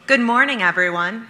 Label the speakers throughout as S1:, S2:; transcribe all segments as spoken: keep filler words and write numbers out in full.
S1: Good morning, everyone.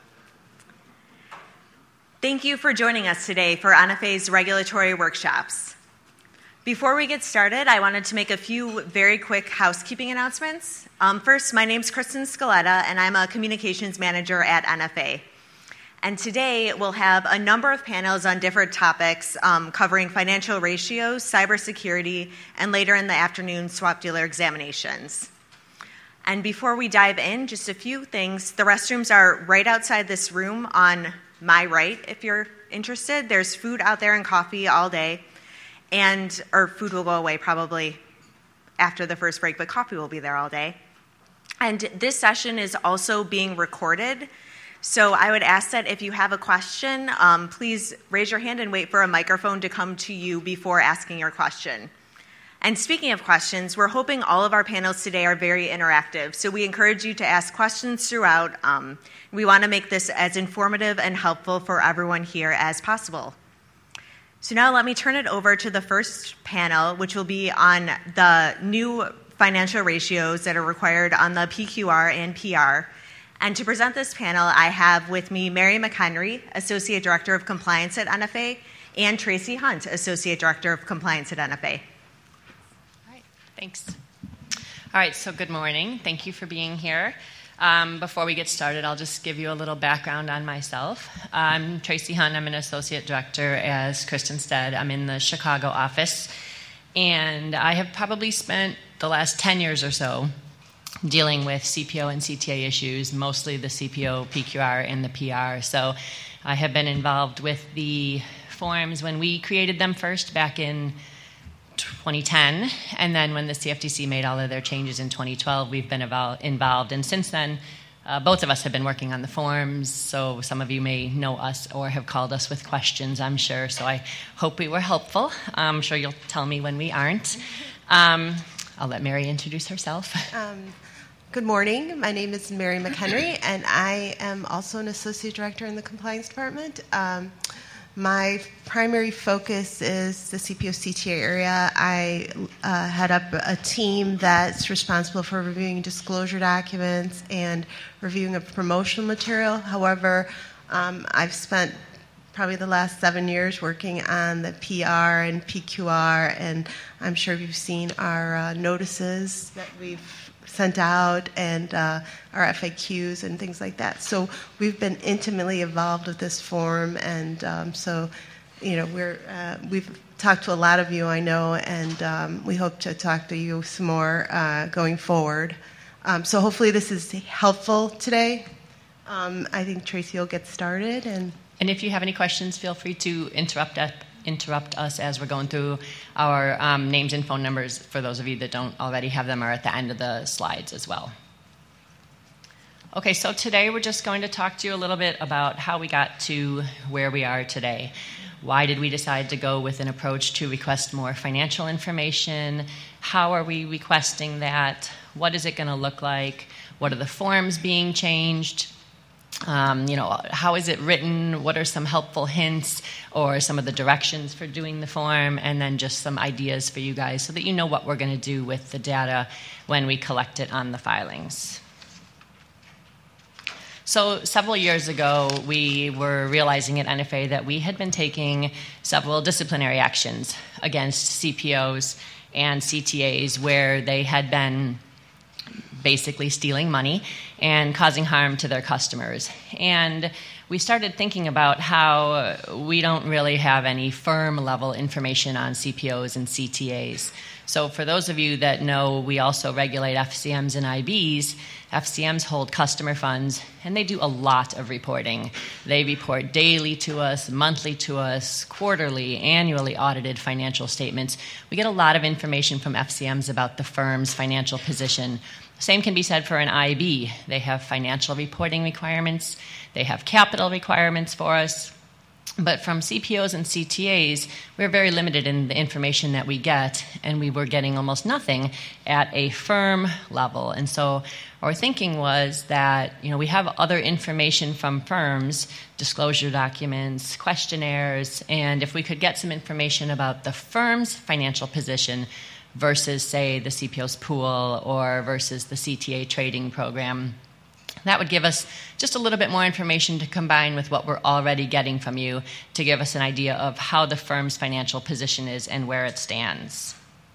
S1: Thank you for joining us today for N F A's regulatory workshops. Before we get started, I wanted to make a few very quick housekeeping announcements. Um, first, my name's Kristen Scaletta, and I'm a communications manager at N F A. And today, we'll have a number of panels on different topics um, covering financial ratios, cybersecurity, and later in the afternoon, swap dealer examinations. And before we dive in, just a few things. The restrooms are right outside this room on my right, if you're interested. There's food out there and coffee all day. And, or food will go away probably after the first break, but coffee will be there all day. And this session is also being recorded. So I would ask that if you have a question, um, please raise your hand and wait for a microphone to come to you before asking your question. And speaking of questions, we're hoping all of our panels today are very interactive. So we encourage you to ask questions throughout. Um, we want to make this as informative and helpful for everyone here as possible. So now let me turn it over to the first panel, which will be on the new financial ratios that are required on the P Q R and P R. And to present this panel, I have with me Mary McHenry, Associate Director of Compliance at N F A, and Tracy Hunt, Associate Director of Compliance at N F A.
S2: Thanks. All right, so good morning. Thank you for being here. Um, before we get started, I'll just give you a little background on myself. I'm Tracy Hunt. I'm an associate director, as Kristen said. I'm in the Chicago office, and I have probably spent the last ten years or so dealing with C P O and C T A issues, mostly the C P O, P Q R, and the P R. So I have been involved with the forms when we created them first back in twenty ten, and then when the C F T C made all of their changes in twenty twelve, we've been evol- involved. And since then, uh, both of us have been working on the forms, so some of you may know us or have called us with questions, I'm sure. So I hope we were helpful. I'm sure you'll tell me when we aren't. Um, I'll let Mary introduce herself.
S3: Um, good morning. My name is Mary McHenry, and I am also an associate director in the compliance department. Um, My primary focus is the C P O C T A area. I uh, head up a team that's responsible for reviewing disclosure documents and reviewing a promotional material. However, um, I've spent probably the last seven years working on the P R and P Q R, and I'm sure you've seen our uh, notices that we've sent out and uh, our F A Qs and things like that. So we've been intimately involved with this forum, and um, so you know we're uh, we've talked to a lot of you, I know, and um, we hope to talk to you some more uh, going forward. Um, so hopefully this is helpful today. Um, I think Tracy will get started, and
S2: and if you have any questions, feel free to interrupt us. interrupt us as we're going through. Our um, names and phone numbers, for those of you that don't already have them, are at the end of the slides as well. Okay, so today we're just going to talk to you a little bit about how we got to where we are today. Why did we decide to go with an approach to request more financial information? How are we requesting that? What is it going to look like? What are the forms being changed? Um, you know, how is it written? What are some helpful hints or some of the directions for doing the form? And then just some ideas for you guys so that you know what we're going to do with the data when we collect it on the filings. So several years ago, we were realizing at N F A that we had been taking several disciplinary actions against C P Os and C T As where they had been basically stealing money and causing harm to their customers. And we started thinking about how we don't really have any firm level information on C P Os and C T As. So for those of you that know, we also regulate F C Ms and I Bs. F C Ms hold customer funds, and they do a lot of reporting. They report daily to us, monthly to us, quarterly, annually audited financial statements. We get a lot of information from F C Ms about the firm's financial position. Same can be said for an I B. They have financial reporting requirements. They have capital requirements for us. But from C P Os and C T As, we're very limited in the information that we get, and we were getting almost nothing at a firm level. And so our thinking was that, you know, we have other information from firms, disclosure documents, questionnaires, and if we could get some information about the firm's financial position versus, say, the C P O's pool or versus the C T A trading program, That would give us just a little bit more information to combine with what we're already getting from you to give us an idea of how the firm's financial position is and where it stands.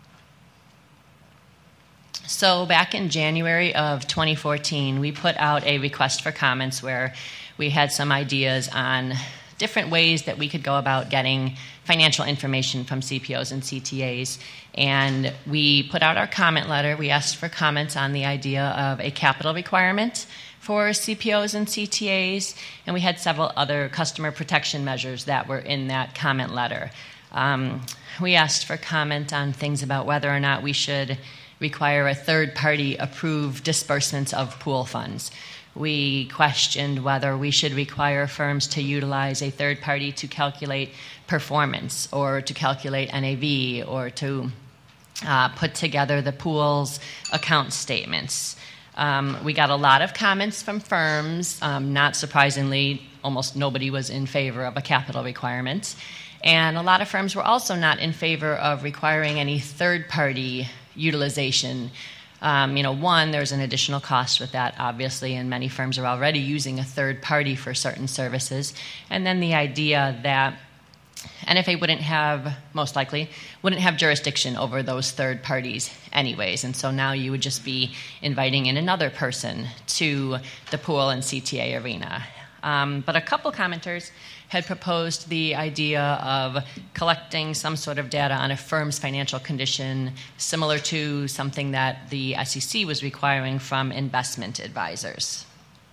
S2: So back in January of twenty fourteen, we put out a request for comments where we had some ideas on different ways that we could go about getting financial information from C P Os and C T As. And we put out our comment letter. We asked for comments on the idea of a capital requirement for C P Os and C T As, and we had several other customer protection measures that were in that comment letter. Um, we asked for comment on things about whether or not we should require a third-party approved disbursements of pool funds. We questioned whether we should require firms to utilize a third party to calculate performance or to calculate N A V or to uh, put together the pool's account statements. Um, we got a lot of comments from firms. Um, not surprisingly, almost nobody was in favor of a capital requirement. And a lot of firms were also not in favor of requiring any third-party utilization. Um, you know, one, there's an additional cost with that, obviously, and many firms are already using a third party for certain services. And then the idea that N F A wouldn't have, most likely, wouldn't have jurisdiction over those third parties anyways. And so now you would just be inviting in another person to the pool and C T A arena. Um, but a couple commenters had proposed the idea of collecting some sort of data on a firm's financial condition similar to something that the S E C was requiring from investment advisors.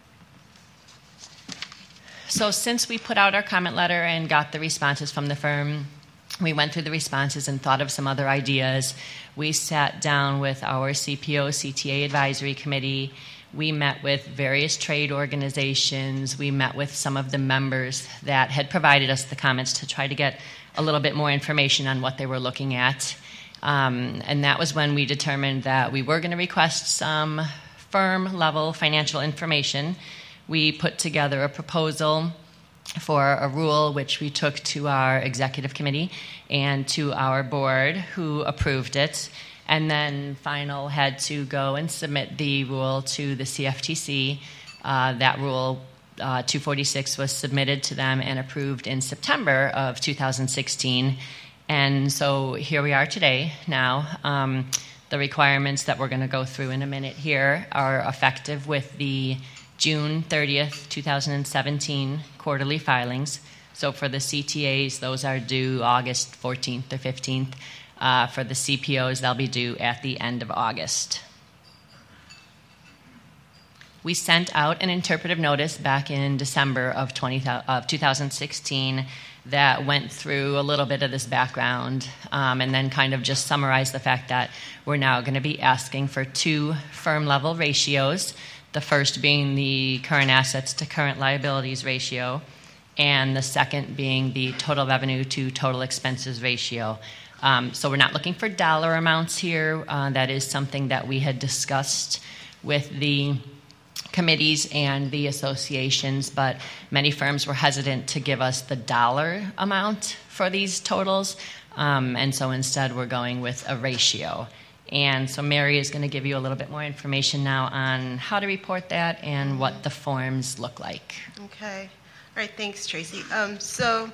S2: So since we put out our comment letter and got the responses from the firm, we went through the responses and thought of some other ideas. We sat down with our C P O C T A advisory committee. We met with various trade organizations. We met with some of the members that had provided us the comments to try to get a little bit more information on what they were looking at. Um, and that was when we determined that we were going to request some firm-level financial information. We put together a proposal for a rule which we took to our executive committee and to our board, who approved it. And then final had to go and submit the rule to the C F T C. Uh, that rule, uh, two forty-six, was submitted to them and approved in September of two thousand sixteen. And so here we are today now. Um, the requirements that we're going to go through in a minute here are effective with the June thirtieth, two thousand seventeen quarterly filings. So for the C T As, those are due August fourteenth or fifteenth. Uh, for the C P Os, they'll be due at the end of August. We sent out an interpretive notice back in December of, twenty, of two thousand sixteen that went through a little bit of this background um, and then kind of just summarized the fact that we're now going to be asking for two firm-level ratios, the first being the current assets to current liabilities ratio, and the second being the total revenue to total expenses ratio. Um, so we're not looking for dollar amounts here. Uh, that is something that we had discussed with the committees and the associations, but many firms were hesitant to give us the dollar amount for these totals, um, and so instead we're going with a ratio. And so Mary is going to give you a little bit more information now on how to report that and what the forms look like.
S3: Okay. All right, thanks, Tracy. Um, so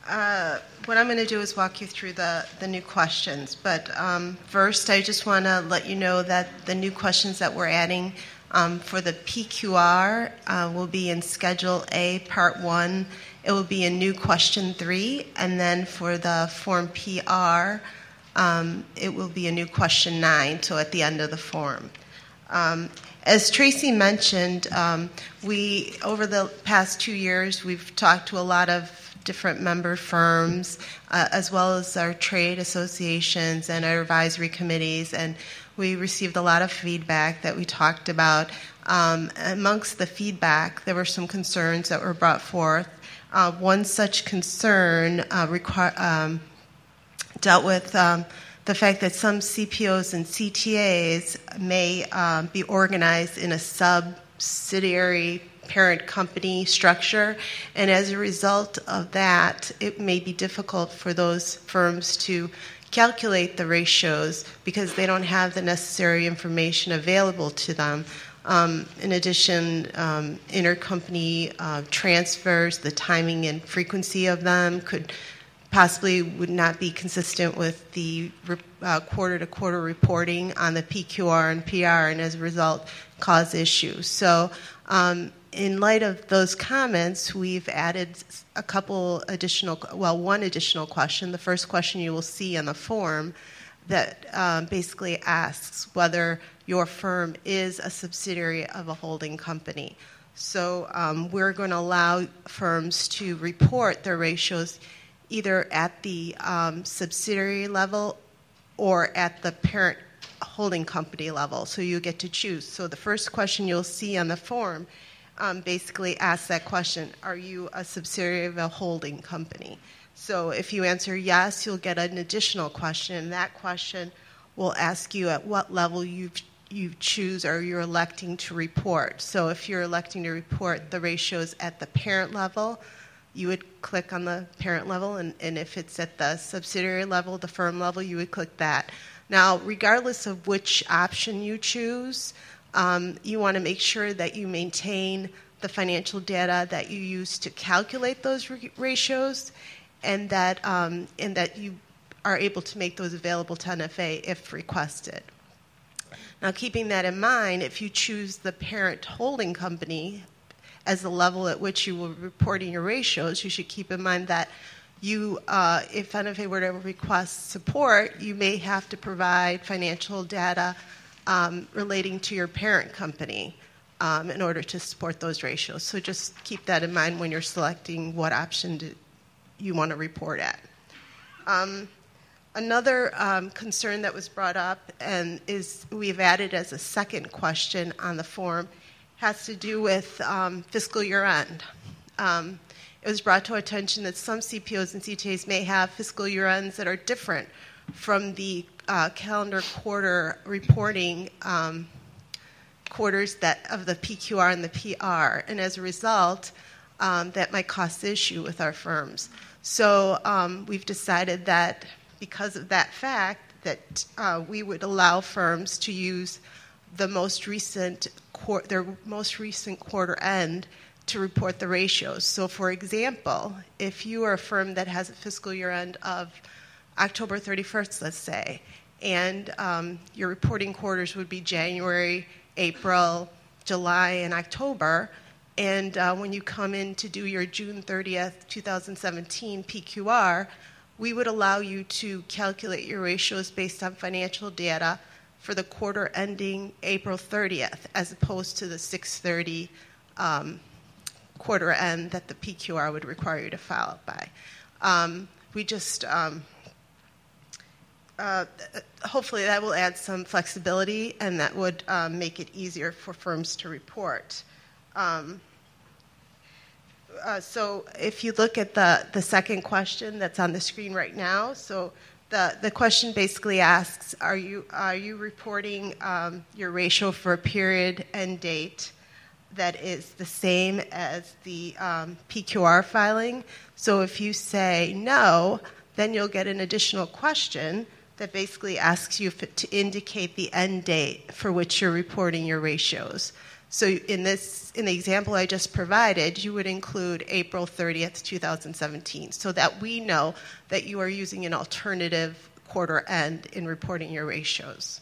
S3: uh, what I'm going to do is walk you through the, the new questions. But um, first, I just want to let you know that the new questions that we're adding um, for the P Q R uh, will be in Schedule A, Part one. It will be a new question three. And then for the Form P R, um, it will be a new question nine, so at the end of the form. Um, As Tracy mentioned, um, we over the past two years, we've talked to a lot of different member firms, uh, as well as our trade associations and our advisory committees, and we received a lot of feedback that we talked about. Um, amongst the feedback, there were some concerns that were brought forth. Uh, one such concern uh, require, um, dealt with um, the fact that some C P Os and C T As may um, be organized in a subsidiary parent company structure, and as a result of that, it may be difficult for those firms to calculate the ratios because they don't have the necessary information available to them Um, in addition, um, intercompany uh, transfers, the timing and frequency of them could possibly would not be consistent with the uh, quarter-to-quarter reporting on the P Q R and P R, and as a result, cause issues. So um, in light of those comments, we've added a couple additional, well, one additional question. The first question you will see on the form that um, basically asks whether your firm is a subsidiary of a holding company. So um, we're going to allow firms to report their ratios either at the um, subsidiary level or at the parent holding company level. So you get to choose. So the first question you'll see on the form um, basically asks that question: are you a subsidiary of a holding company? So if you answer yes, you'll get an additional question, and that question will ask you at what level you you choose or you're electing to report. So if you're electing to report the ratios at the parent level, you would click on the parent level, and, and if it's at the subsidiary level, the firm level, you would click that. Now, regardless of which option you choose, um, you want to make sure that you maintain the financial data that you use to calculate those re- ratios, and that um, and that you are able to make those available to N F A if requested. Now, keeping that in mind, if you choose the parent holding company as the level at which you will be reporting your ratios, you should keep in mind that you, uh, if N F A were to request support, you may have to provide financial data um, relating to your parent company um, in order to support those ratios. So just keep that in mind when you're selecting what option to, you want to report at. Um, another um, concern that was brought up and is we've added as a second question on the form has to do with um, fiscal year end. Um, it was brought to our attention that some C P Os and C T As may have fiscal year ends that are different from the uh, calendar quarter reporting um, quarters that of the P Q R and the P R, and as a result, um, that might cause issue with our firms. So um, we've decided that because of that fact, that uh, we would allow firms to use the most recent qu- their most recent quarter end to report the ratios. So, for example, if you are a firm that has a fiscal year end of October thirty-first, let's say, and um, your reporting quarters would be January, April, July, and October, and uh, when you come in to do your June thirtieth, twenty seventeen P Q R, we would allow you to calculate your ratios based on financial data for the quarter ending April thirtieth, as opposed to the six thirty um, quarter end that the P Q R would require you to file it by. Um, we just, um, uh, hopefully that will add some flexibility, and that would um, make it easier for firms to report. Um, uh, so if you look at the, the second question that's on the screen right now, so The the question basically asks, are you are you reporting um, your ratio for a period and date that is the same as the um, P Q R filing? So if you say no, then you'll get an additional question that basically asks you to indicate the end date for which you're reporting your ratios. So in this, in the example I just provided, you would include April thirtieth, twenty seventeen, so that we know that you are using an alternative quarter end in reporting your ratios.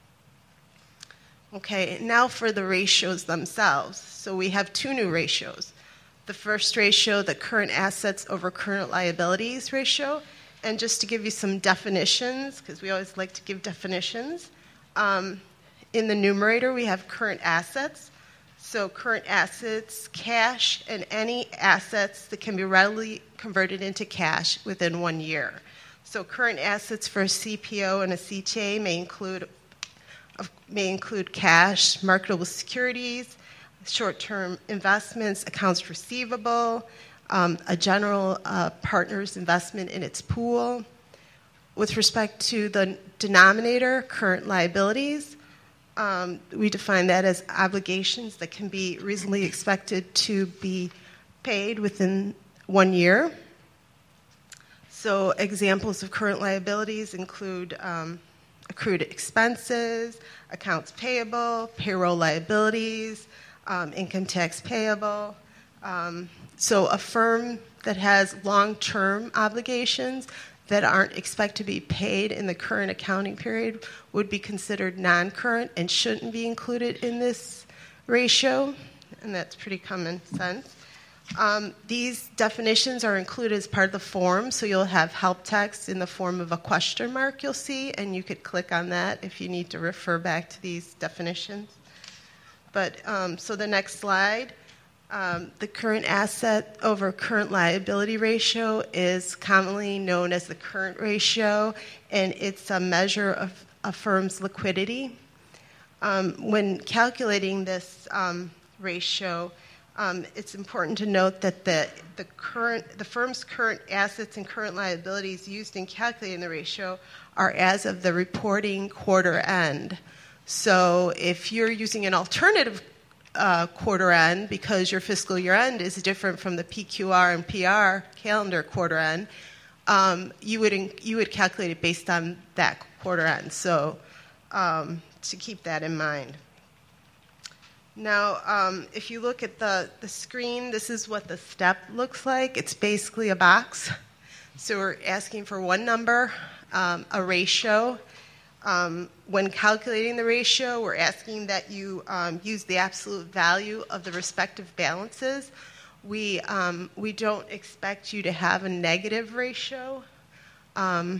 S3: Okay, now for the ratios themselves. So we have two new ratios. The first ratio, the current assets over current liabilities ratio, and just to give you some definitions, because we always like to give definitions, um, in the numerator we have current assets. So current assets, cash, and any assets that can be readily converted into cash within one year. So current assets for a C P O and a C T A may include may include cash, marketable securities, short-term investments, accounts receivable, um, a general uh, partner's investment in its pool. With respect to the denominator, current liabilities, Um, we define that as obligations that can be reasonably expected to be paid within one year. So examples of current liabilities include um, accrued expenses, accounts payable, payroll liabilities, um, income tax payable. Um, so a firm that has long-term obligations that aren't expected to be paid in the current accounting period would be considered non-current and shouldn't be included in this ratio, and that's pretty common sense. Um, these definitions are included as part of the form, so you'll have help text in the form of a question mark you'll see, and you could click on that if you need to refer back to these definitions. But um, so the next slide. Um, the current asset over current liability ratio is commonly known as the current ratio, and it's a measure of a firm's liquidity. Um, when calculating this um, ratio, um, it's important to note that the, the, current, the firm's current assets and current liabilities used in calculating the ratio are as of the reporting quarter end. So if you're using an alternative Uh, quarter end, because your fiscal year end is different from the P Q R and P R calendar quarter end, um, you would in, you would calculate it based on that quarter end. So um, to keep that in mind. Now, um, if you look at the, the screen, this is what the step looks like. It's basically a box. So we're asking for one number, um, a ratio. Um, when calculating the ratio, we're asking that you um, use the absolute value of the respective balances. We, um, we don't expect you to have a negative ratio. Um,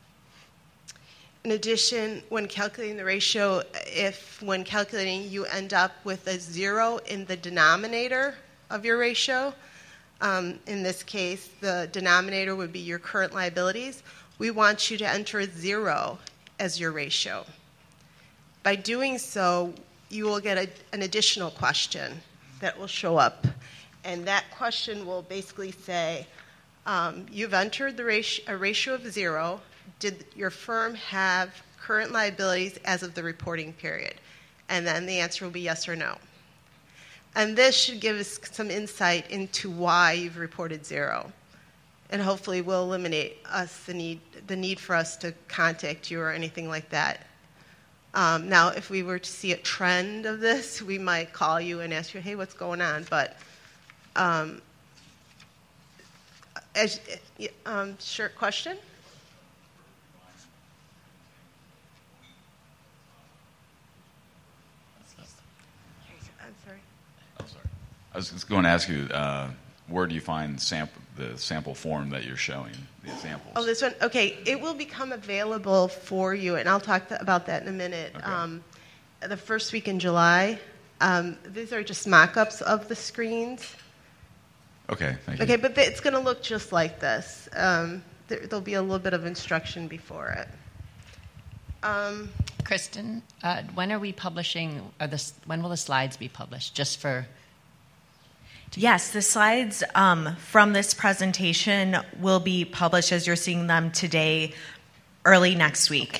S3: in addition, when calculating the ratio, if when calculating you end up with a zero in the denominator of your ratio, um, in this case, the denominator would be your current liabilities, we want you to enter a zero as your ratio. By doing so, you will get a, an additional question that will show up. And that question will basically say, um, you've entered the ratio, a ratio of zero. Did your firm have current liabilities as of the reporting period? And then the answer will be yes or no. And this should give us some insight into why you've reported zero. And hopefully will eliminate us the need the need for us to contact you or anything like that. Um, now, if we were to see a trend of this, we might call you and ask you, hey, what's going on? But um, as, um, sure, question? I'm sorry.
S4: I'm sorry. I was just going to ask you, uh, where do you find sample, the sample form that you're showing, the examples?
S3: Oh, this one? Okay, it will become available for you, and I'll talk th- about that in a minute.
S4: Okay.
S3: Um, the first week in July. Um, these are just mock-ups of the screens.
S4: Okay, thank you.
S3: Okay, but th- it's going to look just like this. Um, there, there'll be a little bit of instruction before it. Um,
S2: Kristen, uh, when are we publishing, are the, when will the slides be published? Just for...
S1: Yes, the slides um, from this presentation will be published as you're seeing them today, early next week.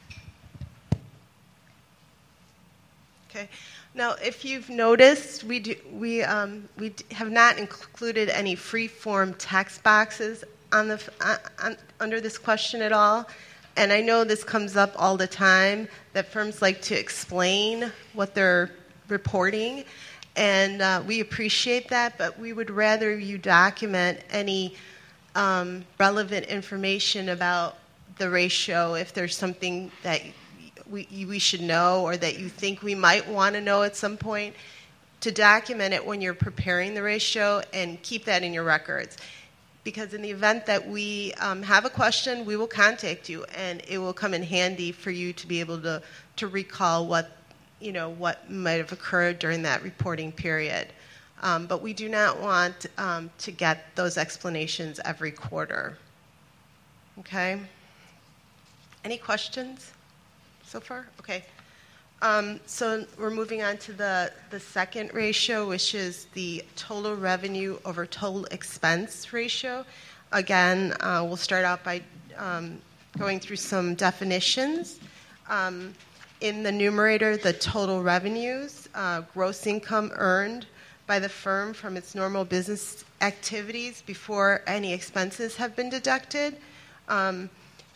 S3: Okay. Now, if you've noticed, we do, we um, we d- have not included any free-form text boxes on the uh, on, under this question at all. And I know this comes up all the time that firms like to explain what they're reporting. And uh, we appreciate that, but we would rather you document any um, relevant information about the ratio if there's something that we, we should know or that you think we might want to know at some point, to document it when you're preparing the ratio and keep that in your records. Because in the event that we um, have a question, we will contact you, and it will come in handy for you to be able to, to recall what you know, what might have occurred during that reporting period. Um, but we do not want um, to get those explanations every quarter. Okay? Any questions so far? Okay. Um, so we're moving on to the, the second ratio, which is the total revenue over total expense ratio. Again, uh, we'll start out by um, going through some definitions. Um, In the numerator, the total revenues, uh, gross income earned by the firm from its normal business activities before any expenses have been deducted. Um,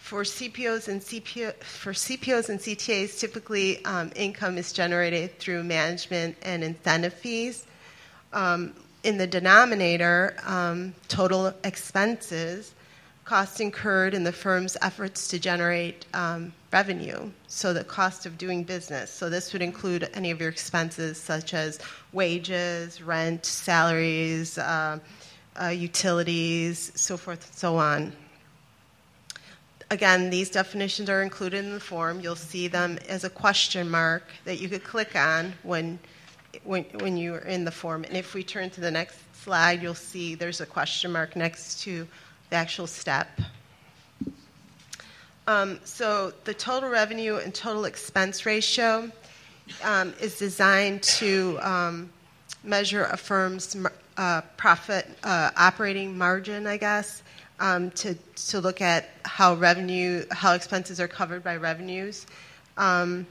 S3: for C P Os and C P O, for C P Os and C T As, typically um, income is generated through management and incentive fees. Um, in the denominator, um, total expenses, costs incurred in the firm's efforts to generate um, revenue, so the cost of doing business. So this would include any of your expenses such as wages, rent, salaries, uh, uh, utilities, so forth and so on. Again, these definitions are included in the form. You'll see them as a question mark that you could click on when, when, when you're in the form. And if we turn to the next slide, you'll see there's a question mark next to the actual step. Um, so the total revenue and total expense ratio um, is designed to um, measure a firm's uh, profit uh, operating margin, I guess. Um, to to look at how revenue, how expenses are covered by revenues. Um,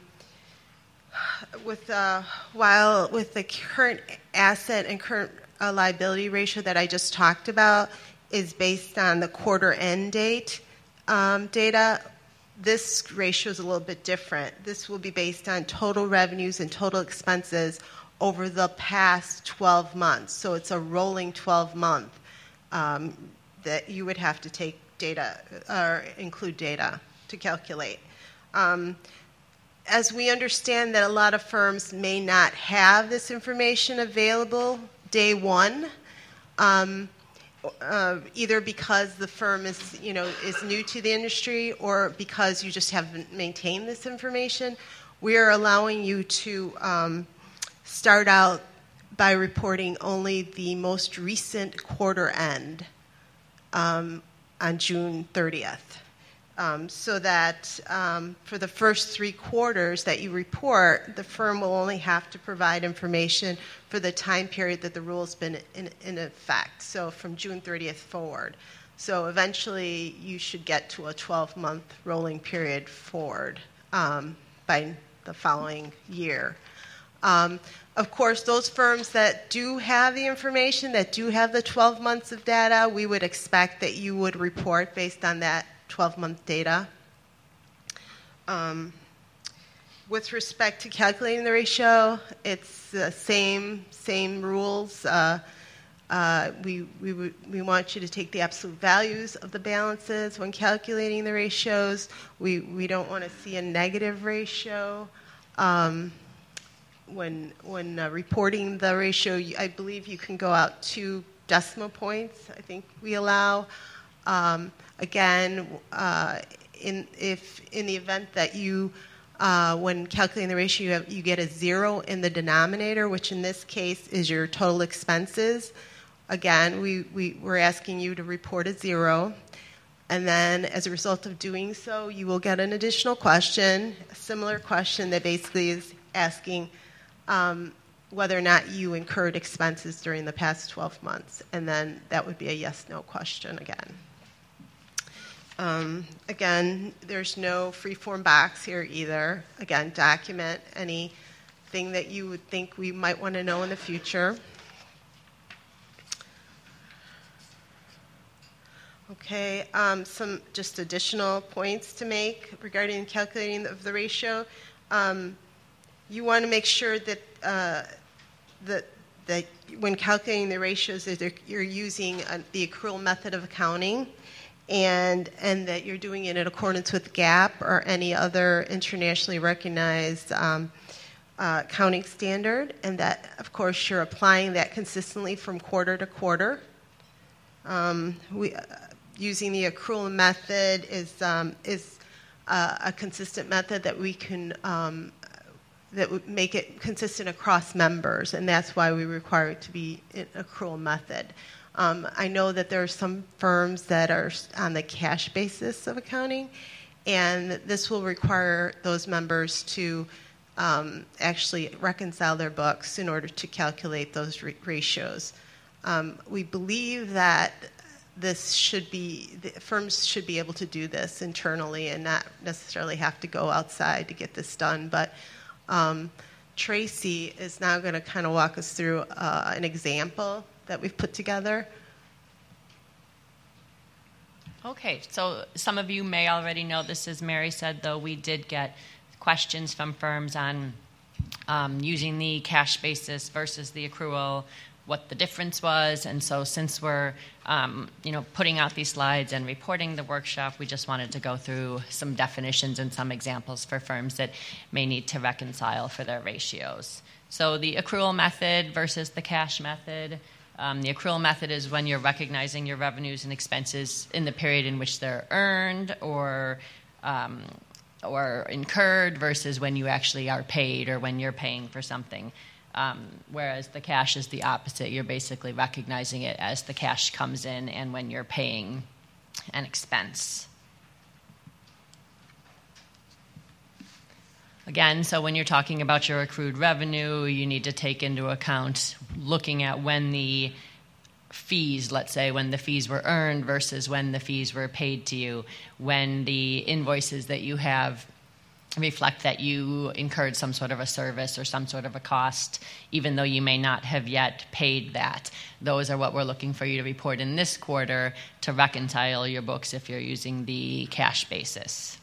S3: with uh, while with the current asset and current uh, liability ratio that I just talked about is based on the quarter end date um, data, this ratio is a little bit different. This will be based on total revenues and total expenses over the past twelve months. So it's a rolling twelve month. Um, that you would have to take data or include data to calculate. Um, as we understand that a lot of firms may not have this information available day one, um, uh, either because the firm is, you know, is new to the industry or because you just haven't maintained this information, we are allowing you to um, start out by reporting only the most recent quarter end. Um, on June thirtieth, um, so that um, for the first three quarters that you report, the firm will only have to provide information for the time period that the rule has been in, in effect, so from June thirtieth forward. So eventually you should get to a twelve-month rolling period forward um, by the following year. Um, Of course, those firms that do have the information, that do have the twelve months of data, we would expect that you would report based on that twelve-month data. Um, with respect to calculating the ratio, it's the same same rules. Uh, uh, we we would, we want you to take the absolute values of the balances when calculating the ratios. We we don't want to see a negative ratio. Um, When when uh, reporting the ratio, I believe you can go out two decimal points. I think we allow. Um, again, uh, in if in the event that you, uh, when calculating the ratio, you, have, you get a zero in the denominator, which in this case is your total expenses. Again, we, we we're asking you to report a zero, and then as a result of doing so, you will get an additional question, a similar question that basically is asking. Um, whether or not you incurred expenses during the past twelve months. And then that would be a yes-no question again. Um, again, there's no free-form box here either. Again, document anything that you would think we might want to know in the future. Okay, um, some just additional points to make regarding calculating of the ratio. Um, You want to make sure that uh, that that when calculating the ratios, that you're using uh, the accrual method of accounting, and and that you're doing it in accordance with GAAP or any other internationally recognized um, uh, accounting standard, and that of course you're applying that consistently from quarter to quarter. Um, we uh, using the accrual method is um, is uh, a consistent method that we can. Um, that would make it consistent across members, and that's why we require it to be an accrual method. Um, I know that there are some firms that are on the cash basis of accounting, and this will require those members to um, actually reconcile their books in order to calculate those re- ratios. Um, we believe that this should be, the firms should be able to do this internally and not necessarily have to go outside to get this done, but Um, Tracy is now going to kind of walk us through uh, an example that we've put together.
S2: Okay, so some of you may already know this, as Mary said, though we did get questions from firms on um, using the cash basis versus the accrual, what the difference was. And so since we're um, you know, putting out these slides and reporting the workshop, we just wanted to go through some definitions and some examples for firms that may need to reconcile for their ratios. So the accrual method versus the cash method. Um, the accrual method is when you're recognizing your revenues and expenses in the period in which they're earned or um, or incurred versus when you actually are paid or when you're paying for something. Um, whereas the cash is the opposite. You're basically recognizing it as the cash comes in and when you're paying an expense. Again, so when you're talking about your accrued revenue, you need to take into account looking at when the fees, let's say, when the fees were earned versus when the fees were paid to you, when the invoices that you have reflect that you incurred some sort of a service or some sort of a cost, even though you may not have yet paid that. Those are what we're looking for you to report in this quarter to reconcile your books if you're using the cash basis.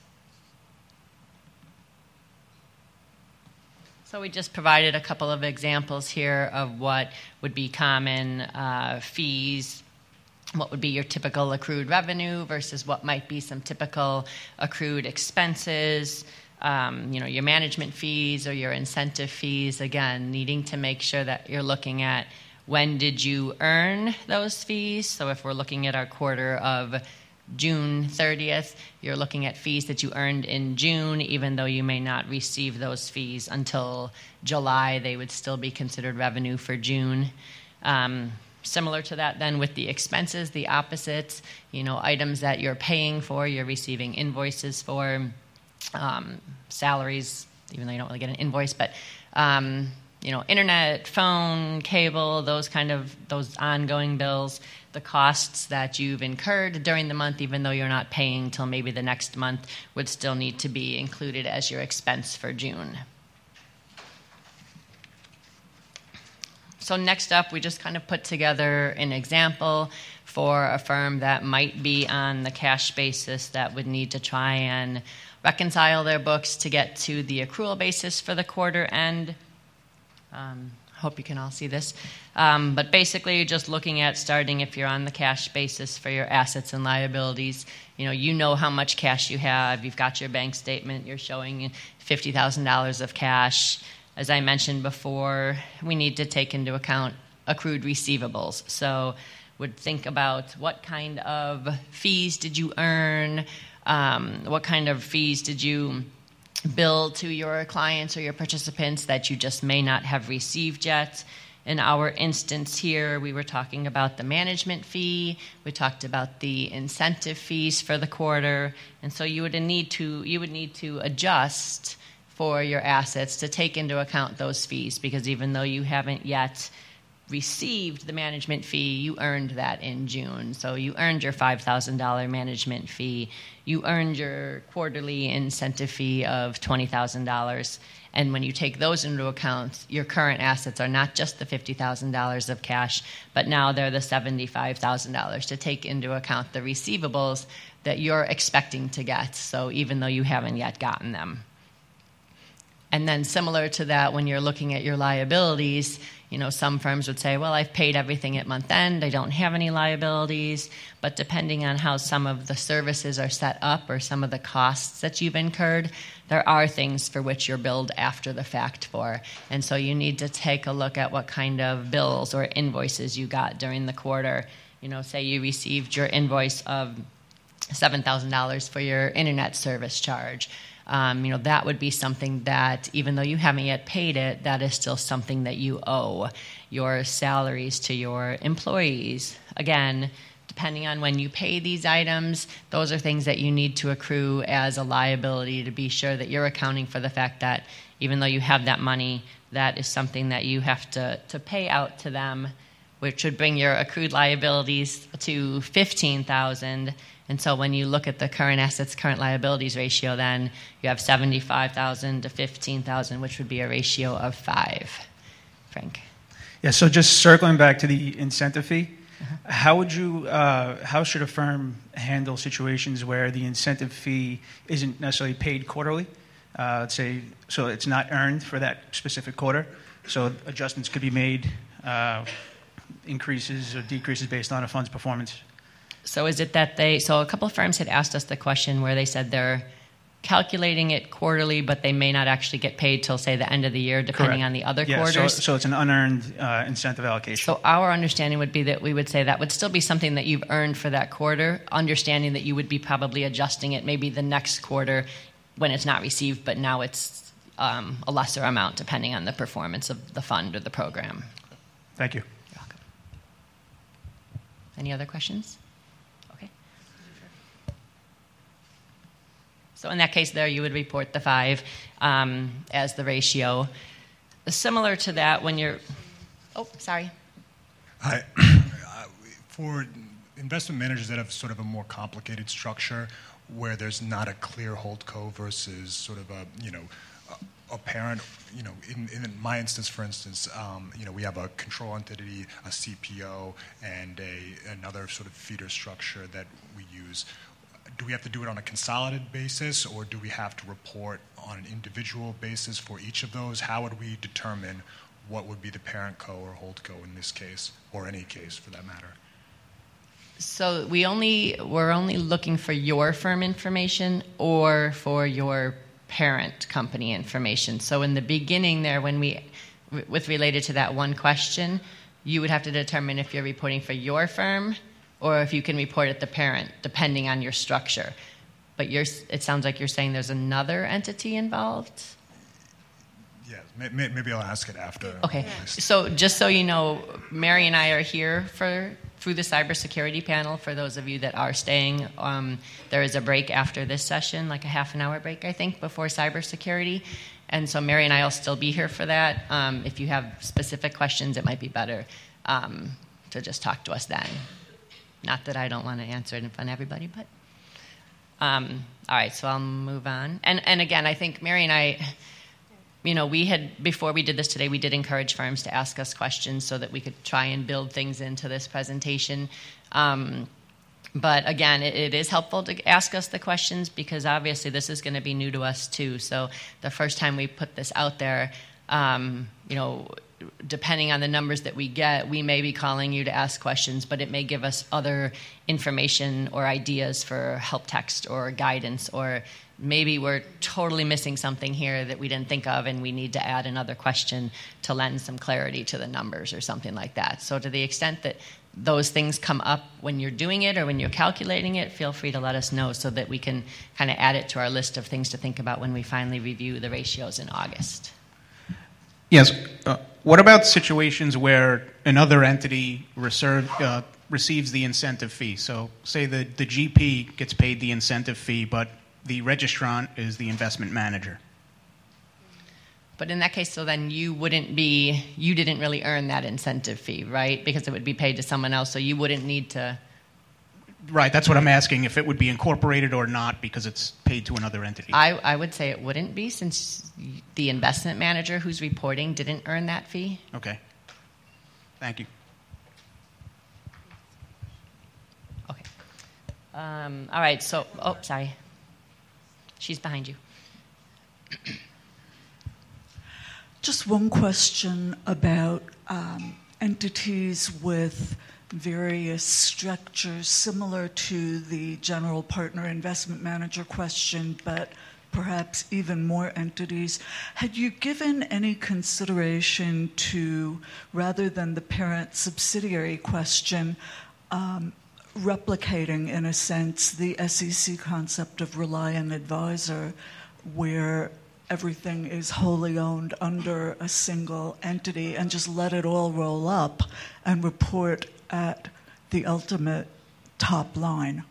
S2: So we just provided a couple of examples here of what would be common uh, fees, what would be your typical accrued revenue versus what might be some typical accrued expenses. Um, you know, your management fees or your incentive fees, again, needing to make sure that you're looking at when did you earn those fees. So if we're looking at our quarter of June thirtieth, you're looking at fees that you earned in June, even though you may not receive those fees until July. They would still be considered revenue for June. Um, similar to that then with the expenses, the opposites, you know, items that you're paying for, you're receiving invoices for. Um, salaries, even though you don't really get an invoice, but um, you know, internet, phone, cable, those kind of those ongoing bills, the costs that you've incurred during the month, even though you're not paying till maybe the next month, would still need to be included as your expense for June. So next up, we just kind of put together an example for a firm that might be on the cash basis that would need to try and reconcile their books to get to the accrual basis for the quarter end. Um, hope you can all see this. Um, but basically, just looking at starting if you're on the cash basis for your assets and liabilities, you know, you know how much cash you have. You've got your bank statement. You're showing fifty thousand dollars of cash. As I mentioned before, we need to take into account accrued receivables. So would think about what kind of fees did you earn, um, what kind of fees did you bill to your clients or your participants that you just may not have received yet. In our instance here, we were talking about the management fee. We talked about the incentive fees for the quarter. And so you would need to you would need to adjust for your assets to take into account those fees, because even though you haven't yet received the management fee, you earned that in June. So you earned your five thousand dollars management fee. You earned your quarterly incentive fee of twenty thousand dollars. And when you take those into account, your current assets are not just the fifty thousand dollars of cash, but now they're the seventy-five thousand dollars to take into account the receivables that you're expecting to get. So even though you haven't yet gotten them. And then similar to that, when you're looking at your liabilities, you know, some firms would say, well, I've paid everything at month end. I don't have any liabilities. But depending on how some of the services are set up or some of the costs that you've incurred, there are things for which you're billed after the fact for. And so you need to take a look at what kind of bills or invoices you got during the quarter. You know, say you received your invoice of seven thousand dollars for your internet service charge. Um, you know, that would be something that, even though you haven't yet paid it, that is still something that you owe. Your salaries to your employees. Again, depending on when you pay these items, those are things that you need to accrue as a liability to be sure that you're accounting for the fact that even though you have that money, that is something that you have to, to pay out to them, which would bring your accrued liabilities to fifteen thousand dollars. And so when you look at the current assets, current liabilities ratio, then you have seventy-five thousand to fifteen thousand, which would be a ratio of five. Frank.
S5: Yeah, so just circling back to the incentive fee.
S2: Uh-huh.
S5: How would you, uh, how should a firm handle situations where the incentive fee isn't necessarily paid quarterly? Uh, let's say, so it's not earned for that specific quarter, so adjustments could be made, uh, increases or decreases based on a fund's performance.
S2: So is it that they, so a couple of firms had asked us the question where they said they're calculating it quarterly, but they may not actually get paid till, say, the end of the year, depending
S5: Correct.
S2: on the other
S5: yeah,
S2: quarters.
S5: So, so it's an unearned uh, incentive allocation.
S2: So our understanding would be that we would say that would still be something that you've earned for that quarter, understanding that you would be probably adjusting it maybe the next quarter when it's not received, but now it's um, a lesser amount depending on the performance of the fund or the program.
S5: Thank you.
S2: You're welcome. Any other questions? Okay. So in that case there, you would report the five um, as the ratio. Similar to that when you're... Oh, sorry.
S6: Hi. For investment managers that have sort of a more complicated structure where there's not a clear holdco versus sort of a, you know, a parent, you know, in, in my instance, for instance, um, you know, we have a control entity, a C P O, and a another sort of feeder structure that we use. Do we have to do it on a consolidated basis, or do we have to report on an individual basis for each of those? How would we determine what would be the parent co or holdco in this case, or any case for that matter?
S2: So we only we're only looking for your firm information or for your parent company information. So in the beginning there, when we with related to that one question, you would have to determine if you're reporting for your firm or if you can report at the parent, depending on your structure. But you're, it sounds like you're saying there's another entity involved?
S6: Yeah, maybe I'll ask it after.
S2: Okay, so just so you know, Mary and I are here for through the cybersecurity panel. For those of you that are staying, um, there is a break after this session, like a half an hour break, I think, before cybersecurity. And so Mary and I will still be here for that. Um, if you have specific questions, it might be better um, to just talk to us then. Not that I don't want to answer it in front of everybody, but... Um, all right, so I'll move on. And, and again, I think Mary and I... You know, we had, before we did this today, we did encourage firms to ask us questions so that we could try and build things into this presentation. Um, but again, it, it is helpful to ask us the questions because obviously this is going to be new to us too. So the first time we put this out there, um, you know, depending on the numbers that we get, we may be calling you to ask questions, but it may give us other information or ideas for help text or guidance, or maybe we're totally missing something here that we didn't think of and we need to add another question to lend some clarity to the numbers or something like that. So to the extent that those things come up when you're doing it or when you're calculating it, feel free to let us know so that we can kind of add it to our list of things to think about when we finally review the ratios in August.
S5: Yes. Uh, what about situations where another entity reserve, uh, receives the incentive fee? So say the, the G P gets paid the incentive fee, but the registrant is the investment manager.
S2: But in that case, so then you wouldn't be, you didn't really earn that incentive fee, right? Because it would be paid to someone else, so you wouldn't need to...
S5: Right, that's what I'm asking, if it would be incorporated or not because it's paid to another entity.
S2: I, I would say it wouldn't be, since the investment manager who's reporting didn't earn that fee.
S5: Okay. Thank you.
S2: Okay. Um, all right, so, oh, sorry. She's behind you.
S7: Just one question about um, entities with various structures similar to the general partner investment manager question, but perhaps even more entities. Had you given any consideration to, rather than the parent subsidiary question, um, replicating, in a sense, the S E C concept of Reliant Advisor, where everything is wholly owned under a single entity, and just let it all roll up and report at the ultimate top line?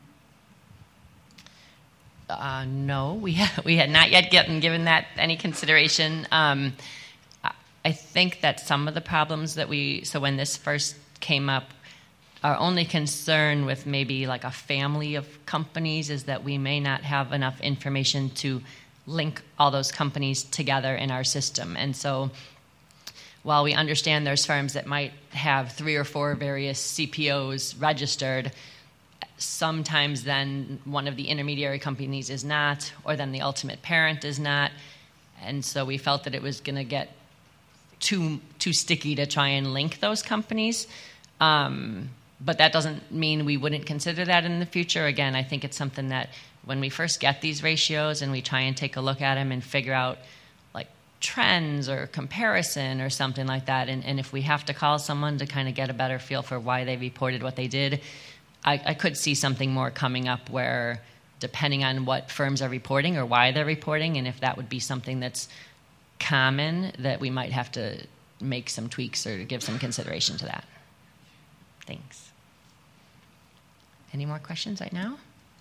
S2: Uh, no, we ha- we had not yet gotten given that any consideration. Um, I think that some of the problems that we, so when this first came up, our only concern with maybe like a family of companies is that we may not have enough information to link all those companies together in our system. And so while we understand there's firms that might have three or four various C P Os registered, sometimes then one of the intermediary companies is not, or then the ultimate parent is not. And so we felt that it was going to get too too sticky to try and link those companies. Um, but that doesn't mean we wouldn't consider that in the future. Again, I think it's something that when we first get these ratios and we try and take a look at them and figure out like trends or comparison or something like that, and, and if we have to call someone to kind of get a better feel for why they reported what they did, I, I could see something more coming up where, depending on what firms are reporting or why they're reporting, and if that would be something that's common, that we might have to make some tweaks or give some consideration to that. Thanks. Any more questions right now?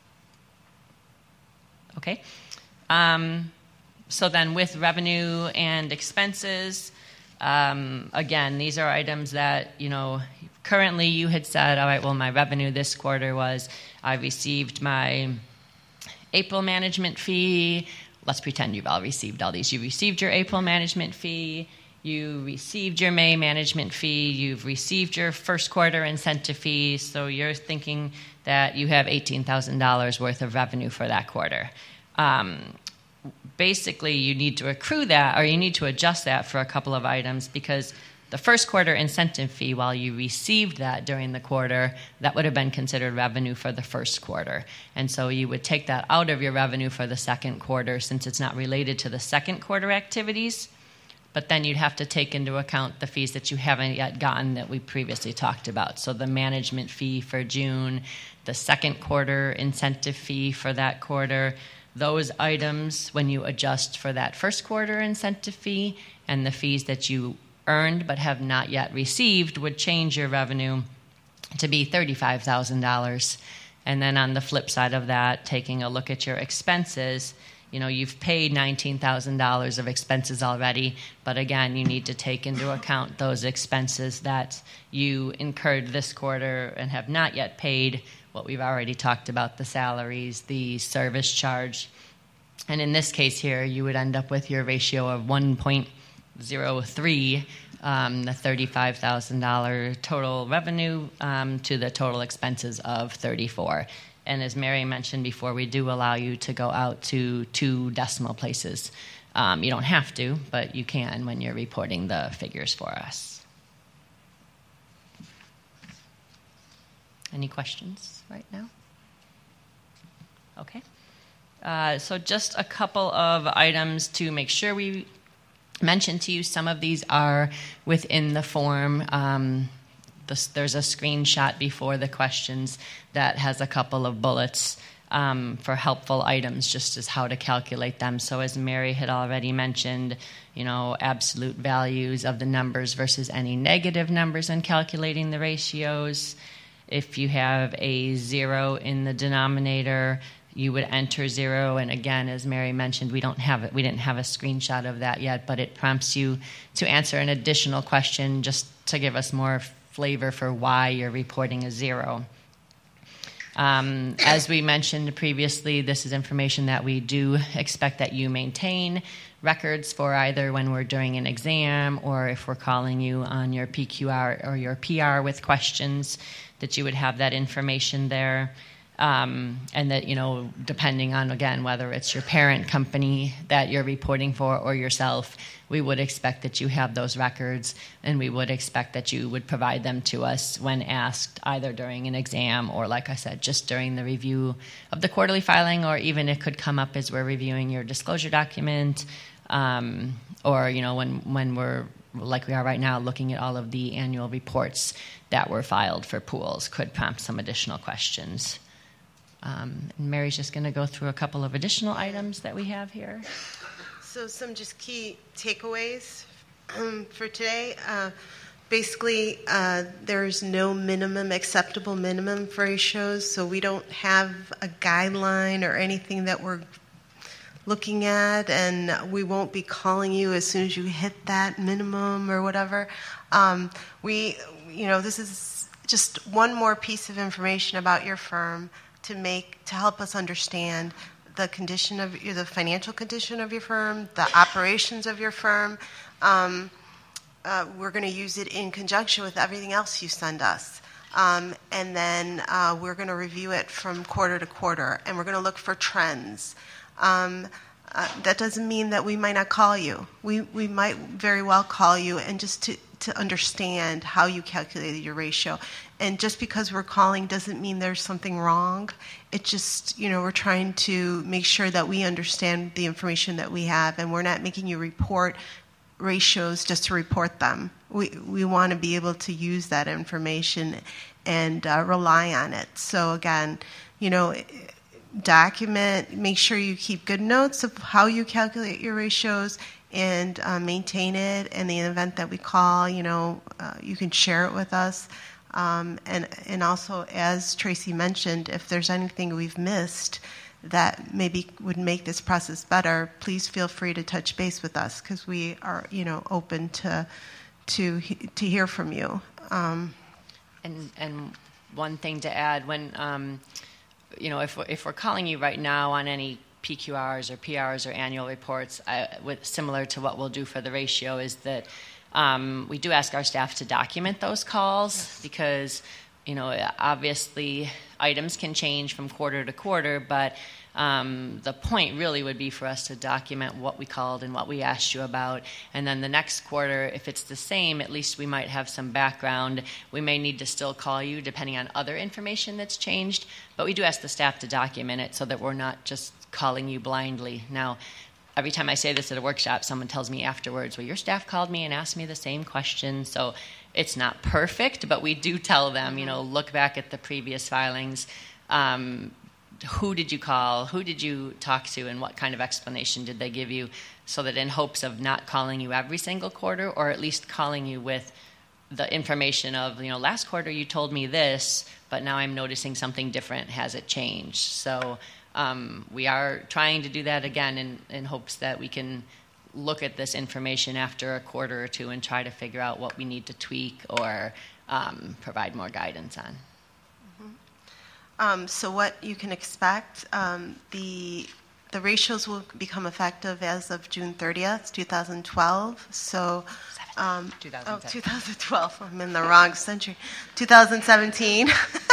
S2: Okay. Um, so then with revenue and expenses, um, again, these are items that, you know, currently you had said, all right, well, my revenue this quarter was I received my April management fee. Let's pretend you've all received all these. You received your April management fee. You received your May management fee. You've received your first quarter incentive fee. So you're thinking that you have eighteen thousand dollars worth of revenue for that quarter. Um, basically, you need to accrue that, or you need to adjust that for a couple of items, because the first quarter incentive fee, while you received that during the quarter, that would have been considered revenue for the first quarter. And so you would take that out of your revenue for the second quarter, since it's not related to the second quarter activities. But then you'd have to take into account the fees that you haven't yet gotten that we previously talked about. So the management fee for June, the second quarter incentive fee for that quarter, those items, when you adjust for that first quarter incentive fee and the fees that you earned but have not yet received, would change your revenue to be thirty-five thousand dollars. And then on the flip side of that, taking a look at your expenses, you know, you've paid nineteen thousand dollars of expenses already, but again, you need to take into account those expenses that you incurred this quarter and have not yet paid, what we've already talked about, the salaries, the service charge. And in this case here, you would end up with your ratio of one point zero three, um, the thirty-five thousand dollars total revenue um, to the total expenses of thirty-four. And as Mary mentioned before, we do allow you to go out to two decimal places. Um, you don't have to, but you can when you're reporting the figures for us. Any questions right now? Okay. Uh, so just a couple of items to make sure we mention to you. Some of these are within the form. Um, this, there's a screenshot before the questions that has a couple of bullets um, for helpful items, just as how to calculate them. So as Mary had already mentioned, you know, absolute values of the numbers versus any negative numbers in calculating the ratios. If you have a zero in the denominator, you would enter zero. And again, as Mary mentioned, we don't have it. We didn't have a screenshot of that yet, but it prompts you to answer an additional question just to give us more flavor for why you're reporting a zero. Um, as we mentioned previously, this is information that we do expect that you maintain records for, either when we're doing an exam or if we're calling you on your P Q R or your P R with questions, that you would have that information there. Um, and that, you know, depending on, again, whether it's your parent company that you're reporting for or yourself, we would expect that you have those records, and we would expect that you would provide them to us when asked, either during an exam or, like I said, just during the review of the quarterly filing, or even it could come up as we're reviewing your disclosure document, um, or, you know, when, when we're, like we are right now, looking at all of the annual reports that were filed for pools, could prompt some additional questions. Um, and Mary's just going to go through a couple of additional items that we have here.
S3: So some just key takeaways um, for today. Uh, basically, uh, there's no minimum, acceptable minimum for ratios, so we don't have a guideline or anything that we're looking at, and we won't be calling you as soon as you hit that minimum or whatever. Um, we, you know, this is just one more piece of information about your firm to make, to help us understand the condition of, the financial condition of your firm, the operations of your firm. Um, uh, we're going to use it in conjunction with everything else you send us. Um, and then uh, we're going to review it from quarter to quarter, and we're going to look for trends. Um, uh, that doesn't mean that we might not call you. We, we might very well call you and just to, to understand how you calculated your ratio. And just because we're calling doesn't mean there's something wrong. It just, you know, we're trying to make sure that we understand the information that we have, and we're not making you report ratios just to report them. We we want to be able to use that information and uh, rely on it. So again, you know, document, make sure you keep good notes of how you calculate your ratios and uh, maintain it. And in the event that we call, you know, uh, you can share it with us. Um, and and also, as Tracy mentioned, if there's anything we've missed that maybe would make this process better, please feel free to touch base with us, because we are, you know, open to to to hear from you. Um,
S2: and and one thing to add, when um, you know, if we're, if we're calling you right now on any P Q Rs or P Rs or annual reports, I, with, similar to what we'll do for the ratio, is that um, we do ask our staff to document those calls, yes. because you know, obviously items can change from quarter to quarter, but um, the point really would be for us to document what we called and what we asked you about. And then the next quarter, if it's the same, at least we might have some background. We may need to still call you depending on other information that's changed, but we do ask the staff to document it so that we're not just calling you blindly. Now, every time I say this at a workshop, someone tells me afterwards, well, your staff called me and asked me the same question. So it's not perfect, but we do tell them, you know, look back at the previous filings. Um, who did you call? Who did you talk to? And what kind of explanation did they give you? So that in hopes of not calling you every single quarter, or at least calling you with the information of, you know, last quarter you told me this, but now I'm noticing something different. Has it changed? So um, we are trying to do that again in, in hopes that we can look at this information after a quarter or two and try to figure out what we need to tweak or um, provide more guidance on.
S3: Mm-hmm. Um, so what you can expect, um, the the ratios will become effective as of June thirtieth, twenty twelve. So, um, oh, twenty twelve. I'm in the wrong century. twenty seventeen.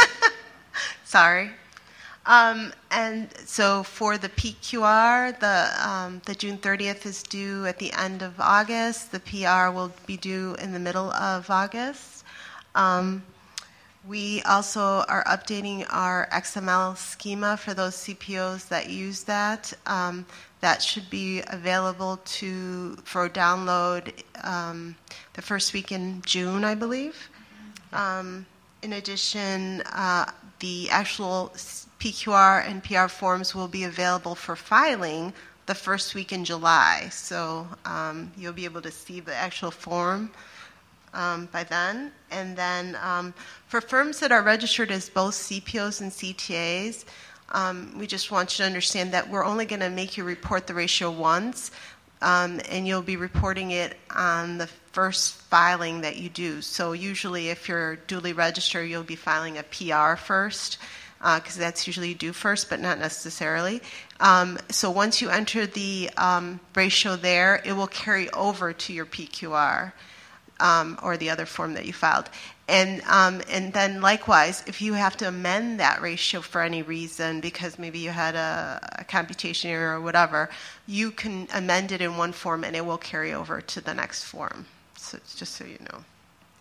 S3: Sorry. Um, and so for the P Q R, the um, the June thirtieth is due at the end of August. The P R will be due in the middle of August. Um, we also are updating our X M L schema for those C P Os that use that. Um, that should be available to for download um, the first week in June, I believe. Um, in addition, uh, the actual P Q R and P R forms will be available for filing the first week in July. So um, you'll be able to see the actual form um, by then. And then um, for firms that are registered as both C P Os and C T As, um, we just want you to understand that we're only going to make you report the ratio once, um, and you'll be reporting it on the first filing that you do. So usually if you're duly registered, you'll be filing a P R first, because uh, that's usually you do first, but not necessarily. Um, so once you enter the um, ratio there, it will carry over to your P Q R um, or the other form that you filed. And um, and then likewise, if you have to amend that ratio for any reason, because maybe you had a, a computation error or whatever, you can amend it in one form and it will carry over to the next form. So it's just so you know.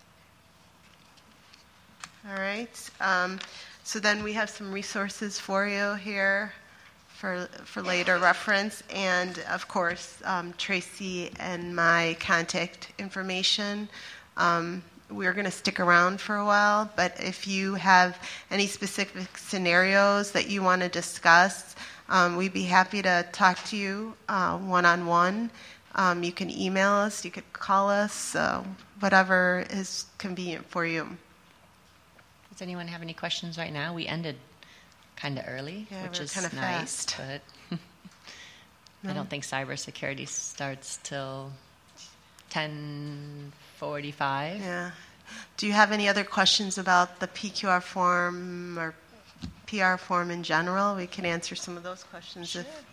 S3: All right. Um, So then we have some resources for you here for for later reference, and of course um, Tracy and my contact information. Um, we're going to stick around for a while, but if you have any specific scenarios that you want to discuss, um, we'd be happy to talk to you uh, one-on-one. Um, you can email us, you could call us, uh, whatever is convenient for you.
S2: Does anyone have any questions right now? We ended kind of early,
S3: yeah,
S2: which is
S3: kind of
S2: nice,
S3: fast.
S2: but
S3: no.
S2: I don't think cybersecurity starts till ten forty-five.
S3: Yeah. Do you have any other questions about the P Q R form or P R form in general? We can answer some of those questions.
S2: Sure.
S3: If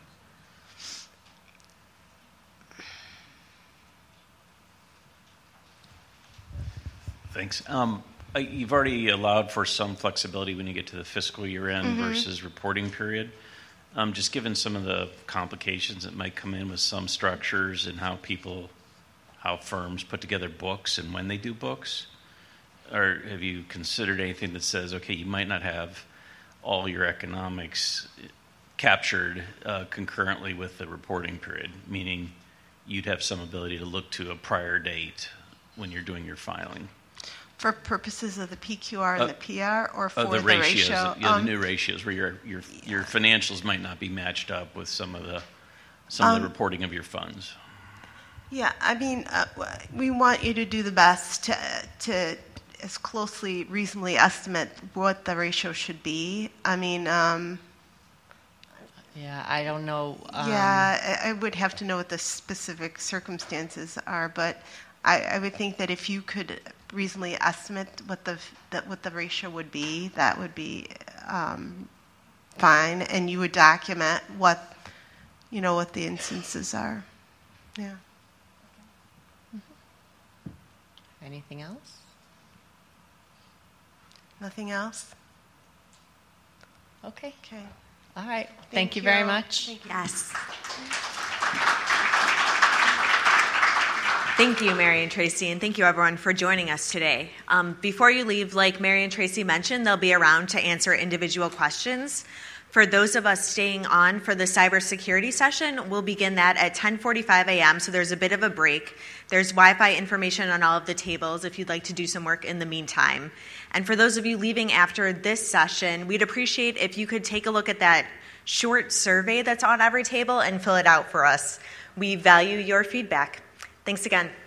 S8: Thanks. Um, uh, you've already allowed for some flexibility when you get to the fiscal year end
S3: Mm-hmm.
S8: versus reporting period. Um, just given some of the complications that might come in with some structures and how people, how firms put together books and when they do books, or have you considered anything that says, okay, you might not have all your economics captured uh, concurrently with the reporting period, meaning you'd have some ability to look to a prior date when you're doing your filing?
S3: For purposes of the P Q R and
S8: Uh,
S3: the P R, or for
S8: Uh, the,
S3: the
S8: ratios,
S3: ratio?
S8: yeah,
S3: Um,
S8: the new ratios, where your your your financials might not be matched up with some of the some of the
S3: Um,
S8: reporting of your funds.
S3: Yeah, I mean, uh, we want you to do the best to, to as closely, reasonably estimate what the ratio should be. I mean, um,
S2: Yeah, I don't know. Um,
S3: yeah, I, I would have to know what the specific circumstances are, but I, I would think that if you could reasonably estimate what the that what the ratio would be, that would be um, fine, and you would document what you know what the instances are. Yeah.
S2: Anything else?
S3: Nothing else?
S2: Okay.
S3: Okay.
S2: All right. Thank,
S3: Thank
S2: you very
S3: you.
S2: much.
S3: Thank you.
S1: Yes. Thank you, Mary and Tracy, and thank you, everyone, for joining us today. Um, before you leave, like Mary and Tracy mentioned, they'll be around to answer individual questions. For those of us staying on for the cybersecurity session, we'll begin that at ten forty-five a.m., so there's a bit of a break. There's Wi-Fi information on all of the tables if you'd like to do some work in the meantime. And for those of you leaving after this session, we'd appreciate if you could take a look at that short survey that's on every table and fill it out for us. We value your feedback. Thanks again.